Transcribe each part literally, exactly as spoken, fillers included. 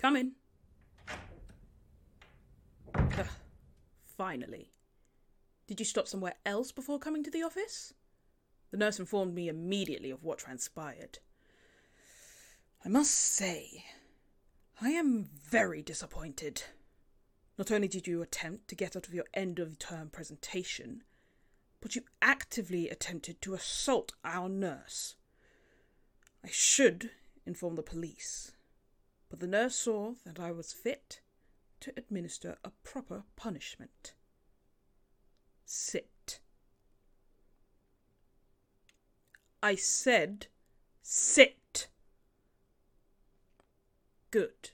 Come in. Ugh, finally. Did you stop somewhere else before coming to the office? The nurse informed me immediately of what transpired. I must say, I am very disappointed. Not only did you attempt to get out of your end-of-term presentation, but you actively attempted to assault our nurse. I should inform the police, but the nurse saw that I was fit to administer a proper punishment. Sit. I said sit. Good.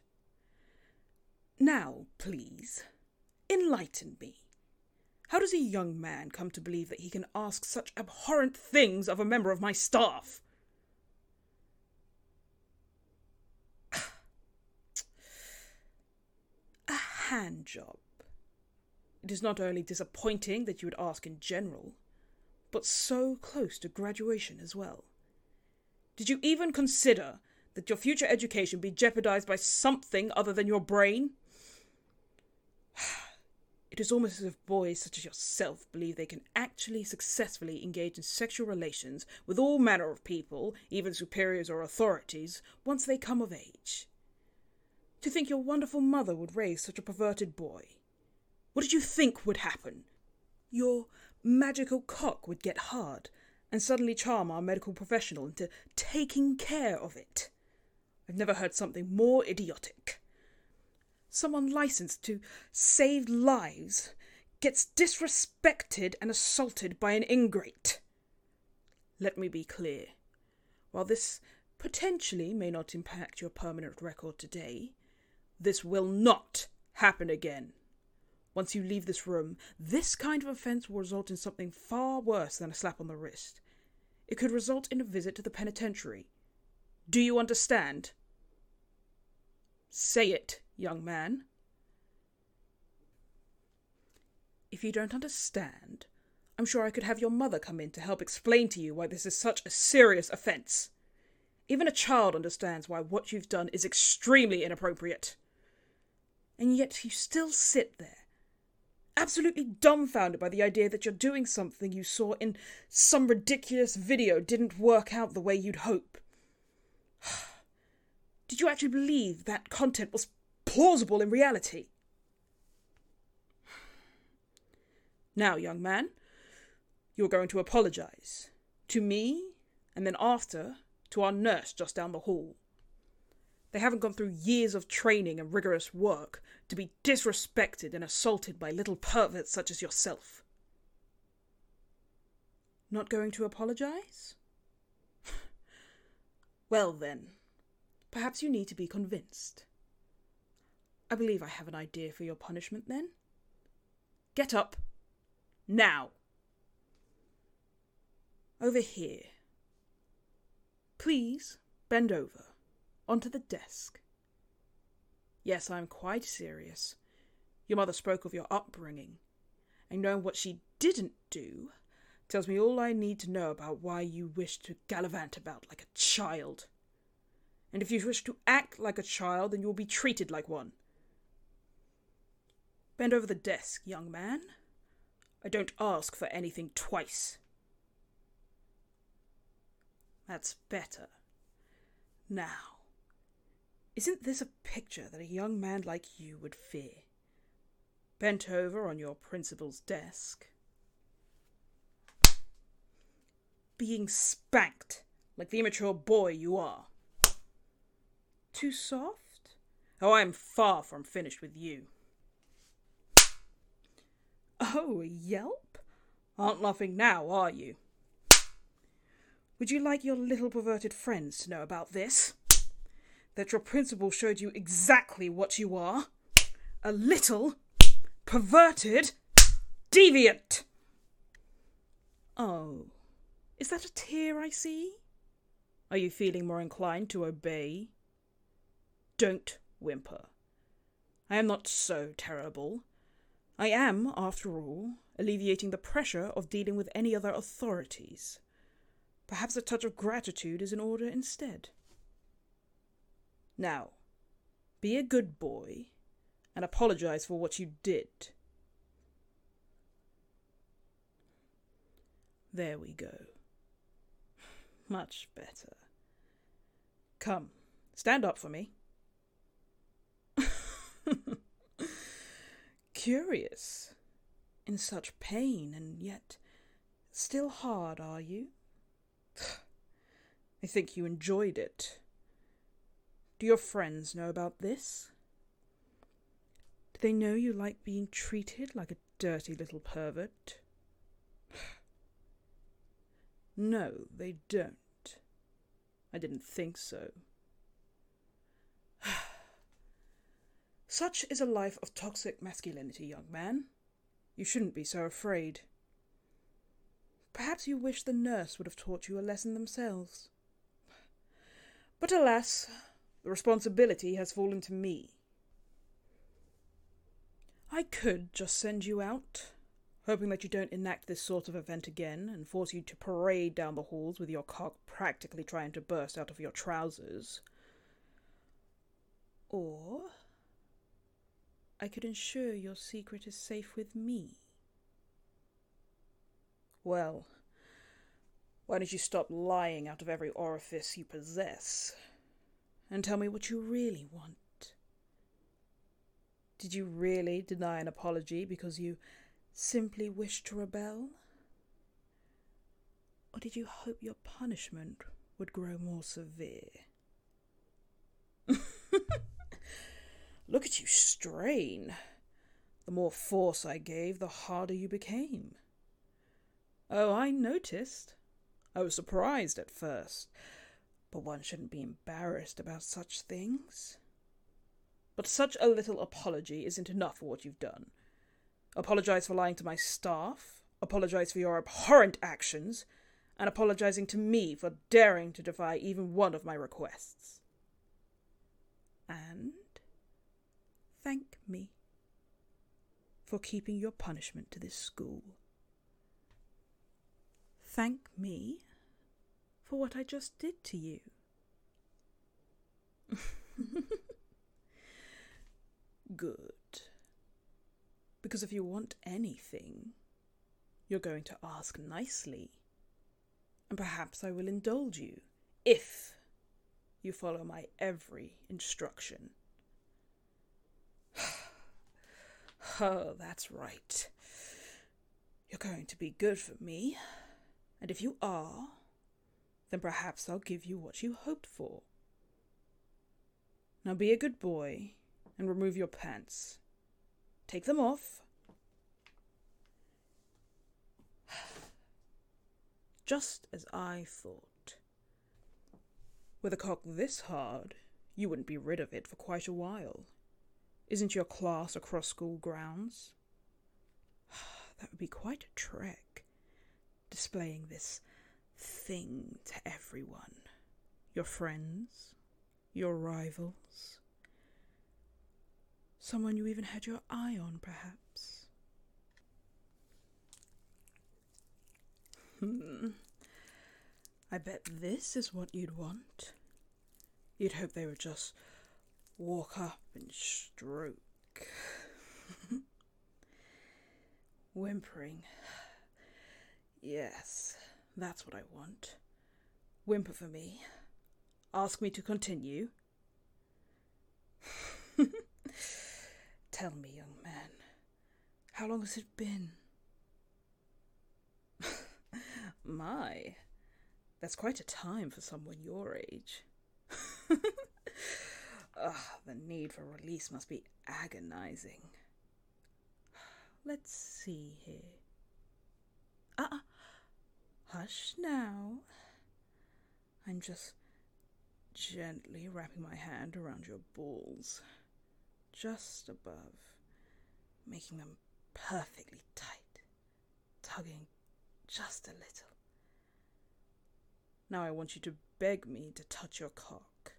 Now, please, enlighten me. How does a young man come to believe that he can ask such abhorrent things of a member of my staff? A hand job. It is not only disappointing that you would ask in general, but so close to graduation as well. Did you even consider that your future education be jeopardized by something other than your brain? It is almost as if boys such as yourself believe they can actually successfully engage in sexual relations with all manner of people, even superiors or authorities, once they come of age. To think your wonderful mother would raise such a perverted boy. What did you think would happen? Your magical cock would get hard and suddenly charm our medical professional into taking care of it. I've never heard something more idiotic. Someone licensed to save lives gets disrespected and assaulted by an ingrate. Let me be clear. While this potentially may not impact your permanent record today, this will not happen again. Once you leave this room, this kind of offence will result in something far worse than a slap on the wrist. It could result in a visit to the penitentiary. Do you understand? Say it, young man. If you don't understand, I'm sure I could have your mother come in to help explain to you why this is such a serious offence. Even a child understands why what you've done is extremely inappropriate. And yet you still sit there, absolutely dumbfounded by the idea that you're doing something you saw in some ridiculous video didn't work out the way you'd hope. Did you actually believe that content was plausible in reality? Now, young man, you're going to apologise. To me, and then after, to our nurse just down the hall. They haven't gone through years of training and rigorous work to be disrespected and assaulted by little perverts such as yourself. Not going to apologise? Well then, perhaps you need to be convinced. I believe I have an idea for your punishment then. Get up. Now. Over here. Please bend over. Onto the desk. Yes, I'm quite serious. Your mother spoke of your upbringing, and knowing what she didn't do tells me all I need to know about why you wish to gallivant about like a child. And if you wish to act like a child, then you will be treated like one. Bend over the desk, young man. I don't ask for anything twice. That's better. Now, isn't this a picture that a young man like you would fear? Bent over on your principal's desk. Being spanked like the immature boy you are. Too soft? Oh, I am far from finished with you. Oh, a yelp? Aren't laughing now, are you? Would you like your little perverted friends to know about this? That your principal showed you exactly what you are? A little perverted deviant! Oh, is that a tear I see? Are you feeling more inclined to obey? Don't whimper. I am not so terrible. I am, after all, alleviating the pressure of dealing with any other authorities. Perhaps a touch of gratitude is in order instead. Now, Be a good boy and apologize for what you did. There we go. Much better. Come, stand up for me. Curious. In such pain and yet still hard, are you? I think you enjoyed it. Do your friends know about this? Do they know you like being treated like a dirty little pervert? No, they don't. I didn't think so. Such is a life of toxic masculinity, young man. You shouldn't be so afraid. Perhaps you wish the nurse would have taught you a lesson themselves. But alas, the responsibility has fallen to me. I could just send you out, hoping that you don't enact this sort of event again and force you to parade down the halls with your cock practically trying to burst out of your trousers. Or I could ensure your secret is safe with me. Well, why don't you stop lying out of every orifice you possess and tell me what you really want? Did you really deny an apology because you simply wished to rebel? Or did you hope your punishment would grow more severe? Look at you strain. The more force I gave, the harder you became. Oh, I noticed. I was surprised at first, but one shouldn't be embarrassed about such things. But such a little apology isn't enough for what you've done. Apologize for lying to my staff, apologize for your abhorrent actions, and apologizing to me for daring to defy even one of my requests. And thank me for keeping your punishment to this school. Thank me for what I just did to you. Good. Because if you want anything, you're going to ask nicely. And perhaps I will indulge you, if you follow my every instruction. Oh, that's right. You're going to be good for me. And if you are, then perhaps I'll give you what you hoped for. Now be a good boy and remove your pants. Take them off. Just as I thought. With a cock this hard, you wouldn't be rid of it for quite a while. Isn't your class across school grounds? That would be quite a trek, displaying this thing to everyone. Your friends, your rivals, someone you even had your eye on, perhaps. Hmm. I bet this is what you'd want. You'd hope they would just walk up and stroke. Whimpering. Yes, that's what I want. Whimper for me. Ask me to continue. Tell me, young man, how long has it been? My, that's quite a time for someone your age. Ugh, the need for release must be agonizing. Let's see here. Uh-uh. Hush now. I'm just gently wrapping my hand around your balls, just above, making them perfectly tight, tugging just a little. Now I want you to beg me to touch your cock.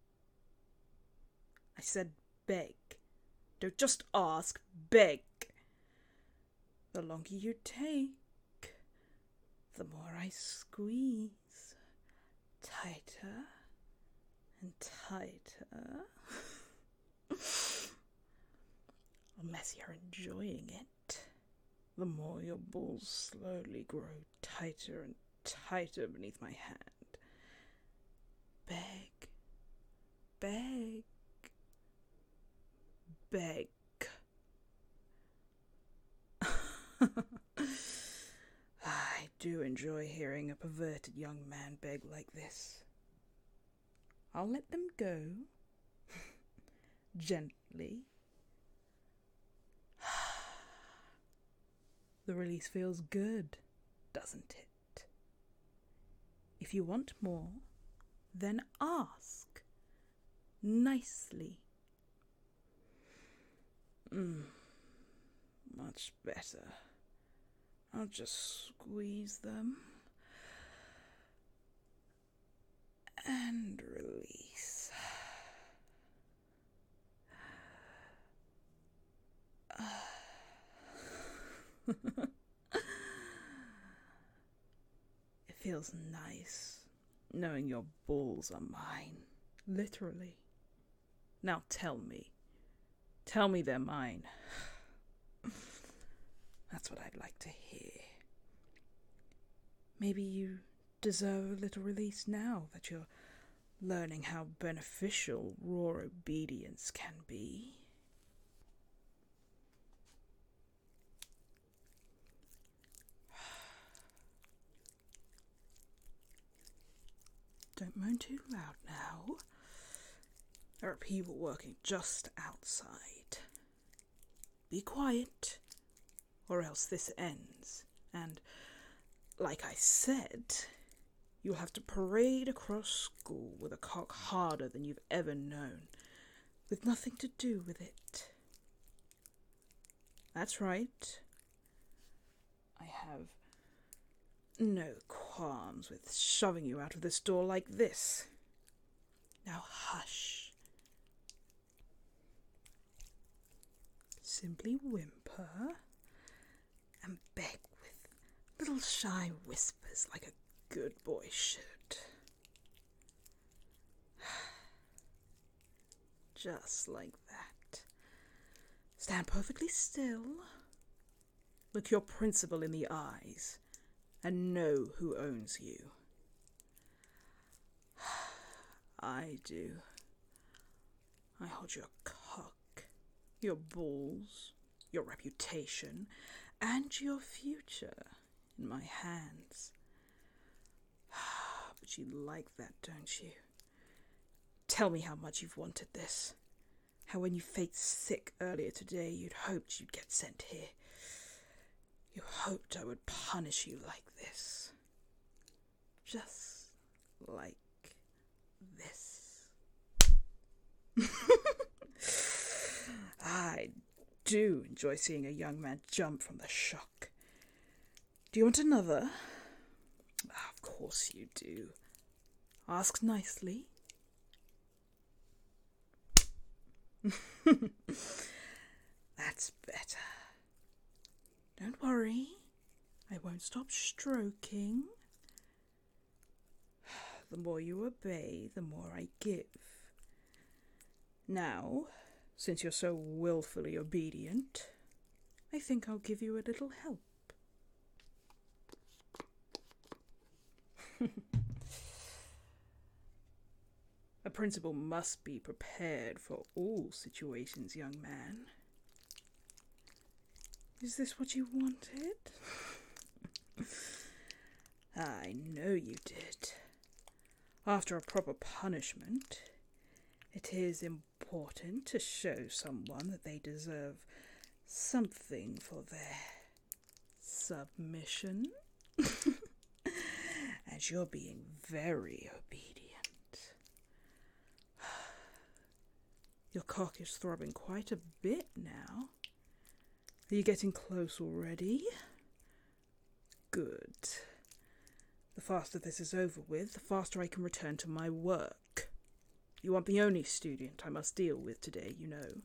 I said beg. Don't just ask, beg. The longer you take, the more I squeeze. Tighter and tighter. unless you're enjoying it. The more your balls slowly grow tighter and tighter beneath my hand. Beg, beg, beg. I do enjoy hearing a perverted young man beg like this. I'll let them go. Gently. The release feels good, doesn't it? If you want more, then ask. Nicely. Mm, much better. I'll just squeeze them and release. It feels nice knowing your balls are mine, literally. Now tell me, tell me they're mine. That's what I'd like to hear. Maybe you deserve a little release now that you're learning how beneficial raw obedience can be. Don't moan too loud now. There are people working just outside. Be quiet, or else this ends. And, like I said, you'll have to parade across school with a cock harder than you've ever known, with nothing to do with it. That's right. I have no qualms with shoving you out of this door like this. Now hush. Simply whimper and beg with little shy whispers like a good boy should. Just like that. Stand perfectly still. Look your principal in the eyes and know who owns you. I do. I hold your cock, your balls, your reputation, and your future in my hands. But you like that, don't you? Tell me how much you've wanted this. How when you faked sick earlier today, you'd hoped you'd get sent here. You hoped I would punish you like this. Just like this. I do enjoy seeing a young man jump from the shock. Do you want another? Of course you do. Ask nicely. That's better. Don't worry, I won't stop stroking. The more you obey, the more I give. Now, since you're so willfully obedient, I think I'll give you a little help. A principal must be prepared for all situations, young man. Is this what you wanted? I know you did. After a proper punishment, it is important to show someone that they deserve something for their submission. As you're being very obedient. Your cock is throbbing quite a bit now. Are you getting close already? Good. The faster this is over with, the faster I can return to my work. You aren't the only student I must deal with today, you know.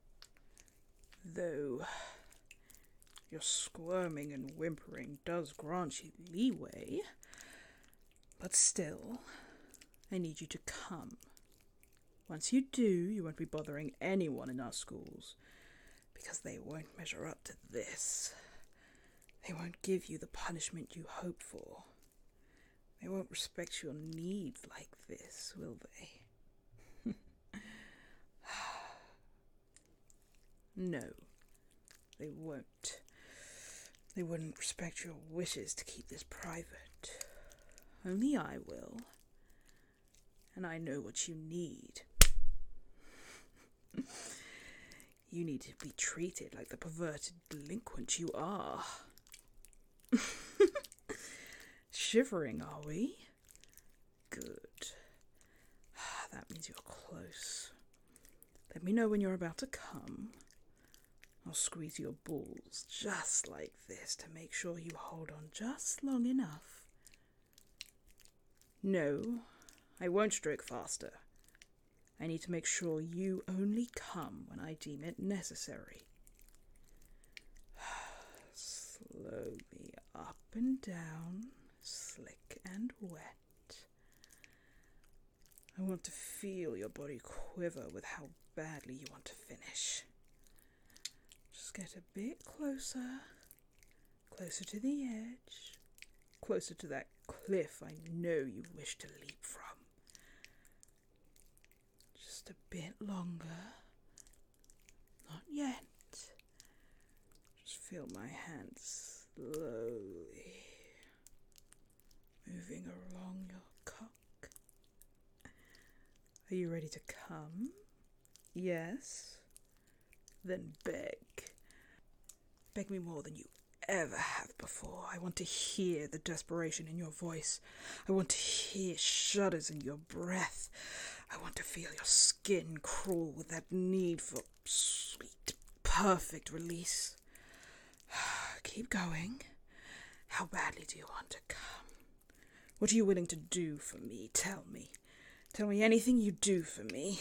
Though your squirming and whimpering does grant you leeway, but still, I need you to come. Once you do, you won't be bothering anyone in our schools, because they won't measure up to this. They won't give you the punishment you hope for. They won't respect your needs like this, will they? No, they won't. They wouldn't respect your wishes to keep this private. Only I will. And I know what you need. You need to be treated like the perverted delinquent you are. Shivering, are we? Good. That means you're close. Let me know when you're about to come. I'll squeeze your balls just like this to make sure you hold on just long enough. No, I won't stroke faster. I need to make sure you only come when I deem it necessary. Slowly up and down, slick and wet. I want to feel your body quiver with how badly you want to finish. Just get a bit closer, closer to the edge, closer to that cliff I know you wish to leap from. Just a bit longer. Not yet. Just feel my hands slowly moving along your cock. Are you ready to come? Yes? Then beg. Beg me more than you ever have before. I want to hear the desperation in your voice. I want to hear shudders in your breath. I want to feel your skin crawl with that need for sweet, perfect release. Keep going. How badly do you want to come? What are you willing to do for me? Tell me. Tell me anything you do for me.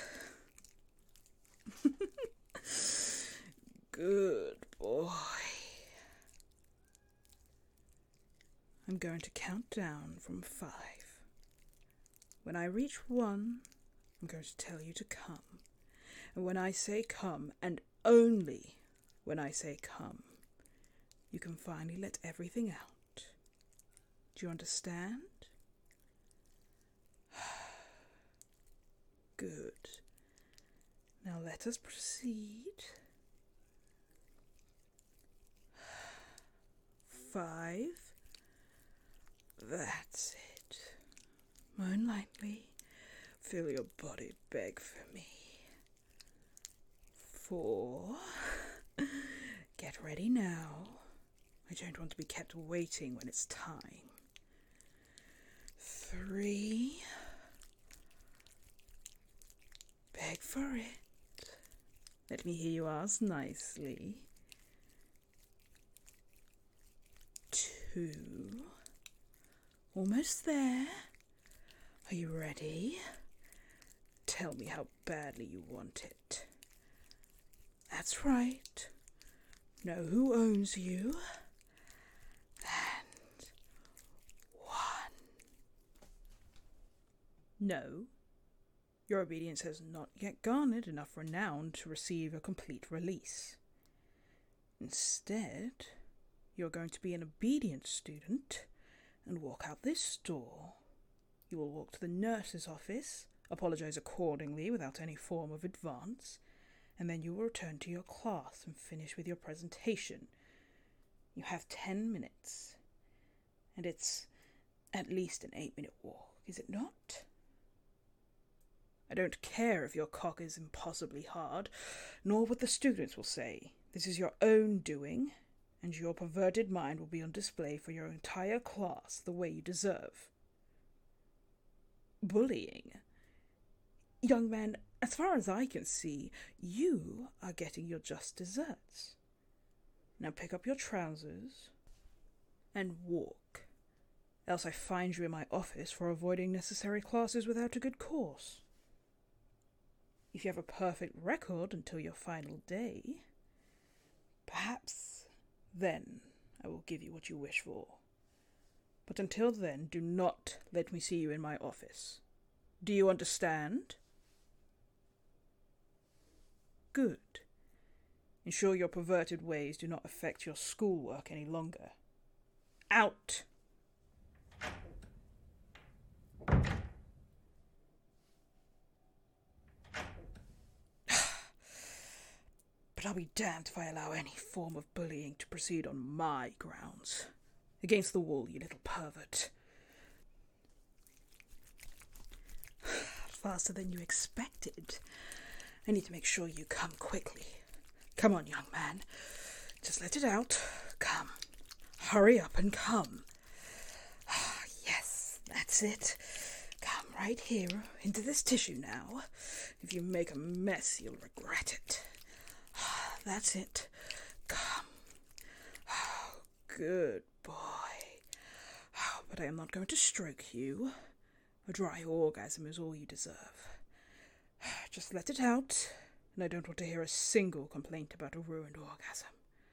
Good boy. I'm going to count down from five. When I reach one, I'm going to tell you to come. And when I say come, and only when I say come, you can finally let everything out. Do you understand? Good. Now let us proceed. Five. That's it. Moan lightly. Feel your body beg for me. Four. Get ready now. I don't want to be kept waiting when it's time. Three. Beg for it. Let me hear you ask nicely. Two. Almost there. Are you ready? Tell me how badly you want it. That's right. Know who owns you. And one. No. Your obedience has not yet garnered enough renown to receive a complete release. Instead, you're going to be an obedient student and walk out this door. You will walk to the nurse's office, apologize accordingly without any form of advance, and then you will return to your class and finish with your presentation. You have ten minutes, and it's at least an eight-minute walk, is it not? I don't care if your cock is impossibly hard, nor what the students will say. This is your own doing, and your perverted mind will be on display for your entire class the way you deserve. Bullying? Young man, as far as I can see, you are getting your just desserts. Now pick up your trousers and walk, else I find you in my office for avoiding necessary classes without a good cause. If you have a perfect record until your final day, perhaps then I will give you what you wish for. But until then, do not let me see you in my office. Do you understand? Good. Ensure your perverted ways do not affect your schoolwork any longer. Out! But I'll be damned if I allow any form of bullying to proceed on my grounds. Against the wall, you little pervert. Faster than you expected. I need to make sure you come quickly. Come on, young man. Just let it out. Come. Hurry up and come. Yes, that's it. Come right here, into this tissue now. If you make a mess, you'll regret it. That's it. Come. Oh, good boy. Oh, but I am not going to stroke you. A dry orgasm is all you deserve. Just let it out, and I don't want to hear a single complaint about a ruined orgasm.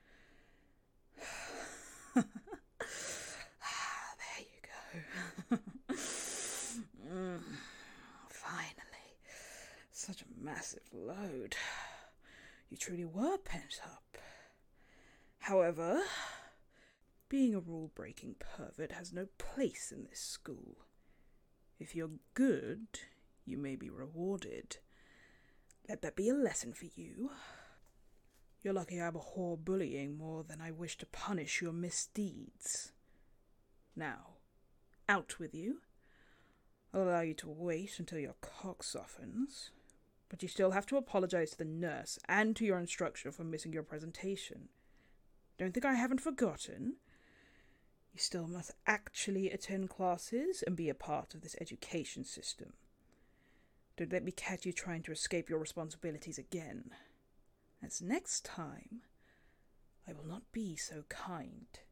There you go. mm, finally. Such a massive load. You truly were pent up. However, being a rule-breaking pervert has no place in this school. If you're good, you may be rewarded. Let that be a lesson for you. You're lucky I abhor bullying more than I wish to punish your misdeeds. Now, out with you. I'll allow you to wait until your cock softens, but you still have to apologize to the nurse and to your instructor for missing your presentation. Don't think I haven't forgotten. You still must actually attend classes and be a part of this education system. Don't let me catch you trying to escape your responsibilities again, as next time I will not be so kind.